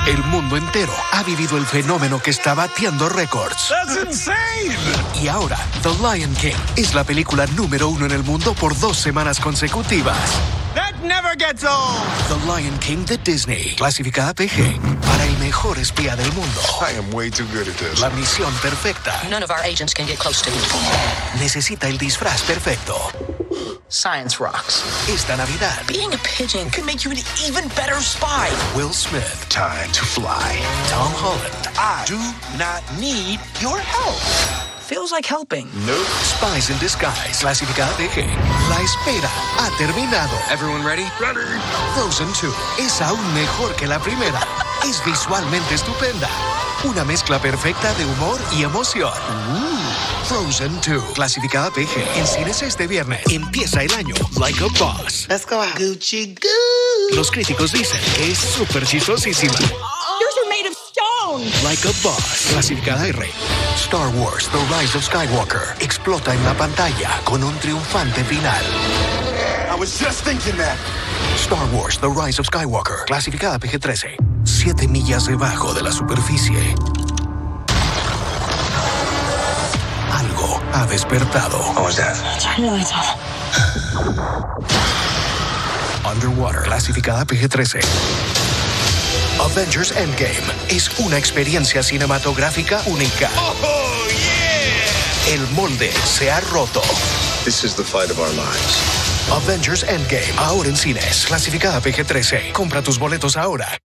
El mundo entero ha vivido el fenómeno que está batiendo récords. That's insane. Y ahora, The Lion King es la película número 1 en el mundo por 2 semanas consecutivas. That never gets old. The Lion King de Disney, clasificada PG, para el mejor espía del mundo. I am way too good at this. La misión perfecta. None of our agents can get close to me. Necesita el disfraz perfecto. Science rocks. Esta Navidad, Being a pigeon could make you an even better spy. Will Smith, Time to fly. Tom Holland, I do not need your help. Feels like helping. Nope. Spies in Disguise, clasificada PG. La espera ha terminado. Everyone ready? Ready. Frozen 2 es aún mejor que la primera. Es visualmente estupenda. Una mezcla perfecta de humor y emoción. Frozen 2, clasificada PG. En cines este viernes. Empieza el año like a boss. Let's go out. Gucci Goo. Los críticos dicen que es súper chistosísima. Yours are made of stone. Like a Boss, clasificada R. Star Wars The Rise of Skywalker explota en la pantalla con un triunfante final. I was just thinking that. Star Wars The Rise of Skywalker, clasificada PG-13. 7 millas debajo de la superficie. Algo ha despertado. What was that? Turn your lights off. Underwater, clasificada PG-13. Avengers Endgame es una experiencia cinematográfica única. Oh, yeah. El molde se ha roto. This is the fight of our lives. Avengers Endgame, ahora en cines, clasificada PG-13. Compra tus boletos ahora.